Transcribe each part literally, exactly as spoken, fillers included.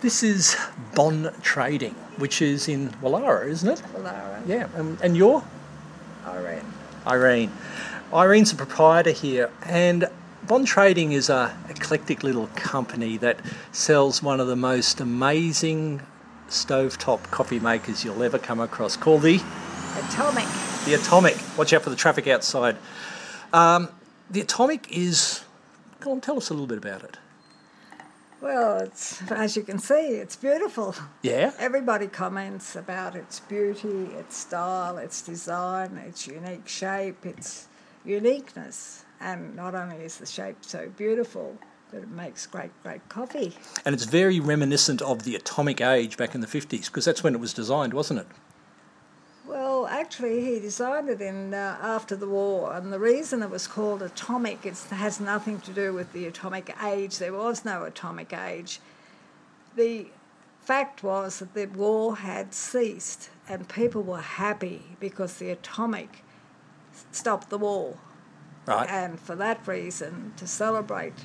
This is Bond Trading, which is in Wallara, isn't it? Wallara. Yeah, um, and you're? Irene. Irene. Irene's a proprietor here, and Bond Trading is a eclectic little company that sells one of the most amazing stovetop coffee makers you'll ever come across, called the Atomic. The Atomic. Watch out for the traffic outside. Um, the Atomic is... Go on, tell us a little bit about it. Well, it's, as you can see, it's beautiful. Yeah? Everybody comments about its beauty, its style, its design, its unique shape, its uniqueness. And not only is the shape so beautiful, but it makes great, great coffee. And it's very reminiscent of the atomic age back in the fifties, because that's when it was designed, wasn't it? Well, actually, he designed it in uh, after the war, and the reason it was called atomic it has nothing to do with the atomic age. There was no atomic age. The fact was that the war had ceased, and people were happy because the atomic stopped the war. Right. And for that reason, to celebrate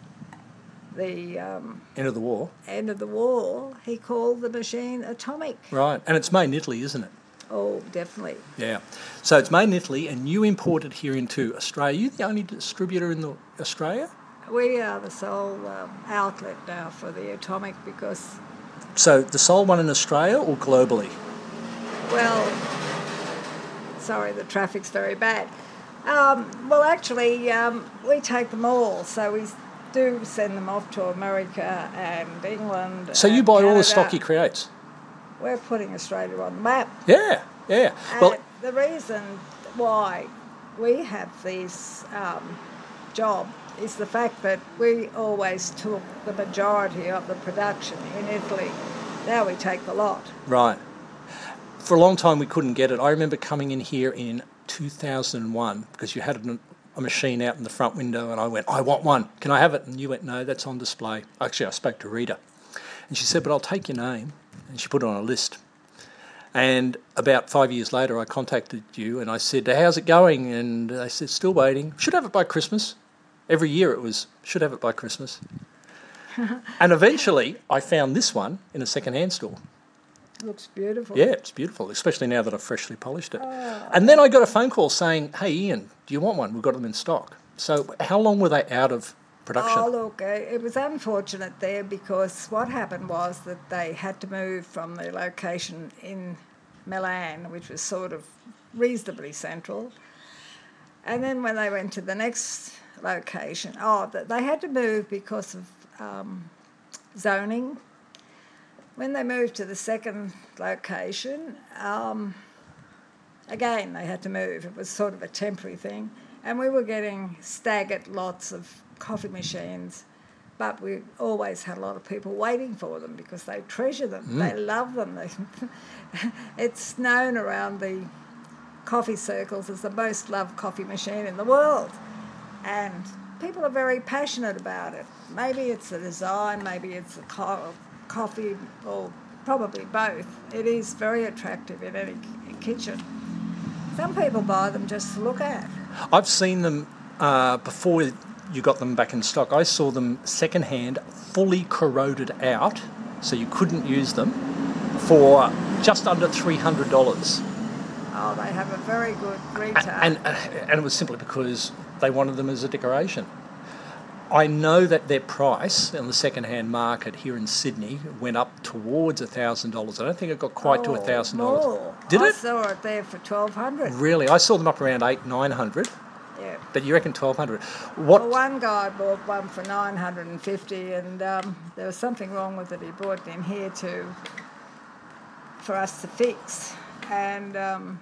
the um, End of the war. end of the war, he called the machine atomic. Right. And it's made in Italy, isn't it? Oh, definitely. Yeah. So it's made in Italy, and you import it here into Australia. Are you the only distributor in the Australia? We are the sole um, outlet now for the atomic because, So the sole one in Australia or globally? well, sorry, the traffic's very bad. Um, well, actually, um, we take them all, so we do send them off to America and England. So you and buy all the Canada. stock he creates? We're putting Australia on the map. Yeah, yeah. And Well, the reason why we have this um, job is the fact that we always took the majority of the production in Italy. Now we take the lot. right. For a long time we couldn't get it. I remember coming in here in two thousand one because you had a, a machine out in the front window, and I went, I want one. Can I have it? And you went, no, that's on display. Actually, I spoke to Rita. And she said, but I'll take your name. And she put it on a list. And about five years later, I contacted you and I said, how's it going? And they said, still waiting. Should have it by Christmas. Every year it was, should have it by Christmas. And eventually I found this one in a second-hand store. Looks beautiful. Yeah, it's beautiful, especially now that I've freshly polished it. Oh. And then I got a phone call saying, hey, Ian, do you want one? We've got them in stock. So how long were they out of production? Oh, look, uh, it was unfortunate there because what happened was that they had to move from the location in Milan, which was sort of reasonably central. And then when they went to the next location, oh, they had to move because of um, zoning. When they moved to the second location, um, again, they had to move. It was sort of a temporary thing. And we were getting staggered lots of coffee machines, but we always had a lot of people waiting for them because they treasure them. Mm. They love them. They it's known around the coffee circles as the most loved coffee machine in the world. And people are very passionate about it. Maybe it's the design, maybe it's the co- coffee, or probably both. It is very attractive in any kitchen. Some people buy them just to look at. I've seen them uh, before you got them back in stock. I saw them second-hand, fully corroded out, so you couldn't use them, for just under three hundred dollars. Oh, they have a very good retail. And, and, and it was simply because they wanted them as a decoration. I know that their price on the second-hand market here in Sydney went up towards one thousand dollars. I don't think it got quite oh, to one thousand dollars. More. Did I it? I saw it there for twelve hundred dollars. Really? I saw them up around eight, nine hundred. Yeah. But you reckon twelve hundred? What? Well, one guy bought one for nine hundred fifty, and um, there was something wrong with it. He brought it in here to for us to fix, and um,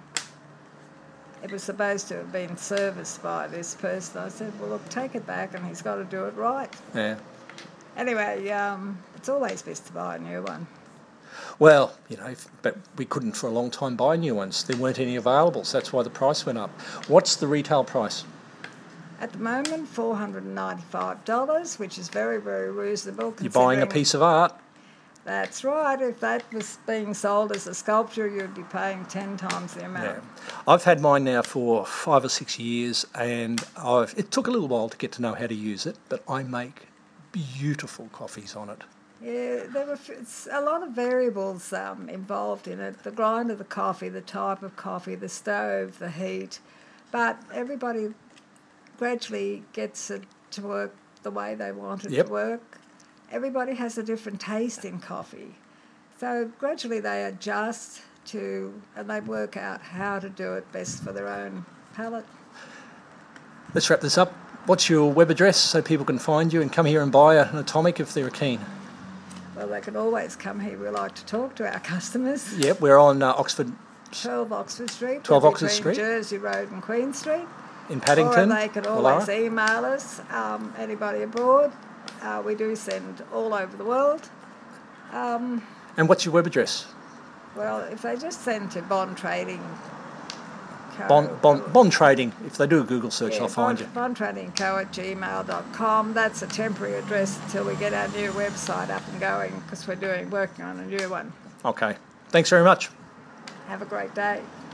it was supposed to have been serviced by this person. I said, well, look, take it back, and he's got to do it right. Yeah. Anyway, um, it's always best to buy a new one. Well, you know, but we couldn't for a long time buy new ones. There weren't any available, so that's why the price went up. What's the retail price? At the moment, four hundred ninety-five dollars, which is very, very reasonable. You're buying a piece of art. That's right. If that was being sold as a sculpture, you'd be paying ten times the amount. Yeah. I've had mine now for five or six years, and I've, it took a little while to get to know how to use it, but I make beautiful coffees on it. Yeah, there were f- it's a lot of variables um, involved in it. The grind of the coffee, the type of coffee, the stove, the heat. But everybody gradually gets it to work the way they want it Yep. to work. Everybody has a different taste in coffee. So gradually they adjust to, and they work out how to do it best for their own palate. Let's wrap this up. What's your web address so people can find you and come here and buy an Atomic if they're keen? Well, they can always come here. We like to talk to our customers. Yep, we're on uh, Oxford twelve Oxford Street. twelve we're Oxford between Street. Jersey Road and Queen Street. in Paddington. Or they can always Woollahra. email us, um, anybody abroad. Uh, we do send all over the world. Um, And what's your web address? well, if they just send to Bond Trading Co. Bond, bond, bond Trading. If they do a Google search, yeah, they'll find bond, you. bond trading co at gmail dot com. That's a temporary address until we get our new website up and going because we're doing working on a new one. Okay. Thanks very much. Have a great day.